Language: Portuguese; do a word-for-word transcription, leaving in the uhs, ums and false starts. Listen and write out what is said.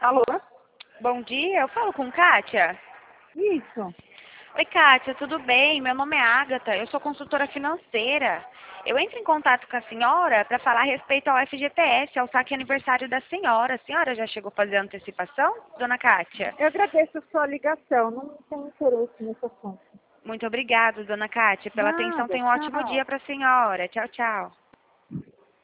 Alô? Bom dia, eu falo com Kátia. Isso. Oi, Kátia, tudo bem? Meu nome é Ágata, eu sou consultora financeira. Eu entro em contato com a senhora para falar a respeito ao F G T S, ao saque aniversário da senhora. A senhora já chegou a fazer a antecipação, dona Kátia? Eu agradeço a sua ligação. Não tenho interesse nesse assunto. Muito obrigada, dona Kátia, pela atenção. Nada, Tenha um ótimo tchau. dia para a senhora. Tchau, tchau.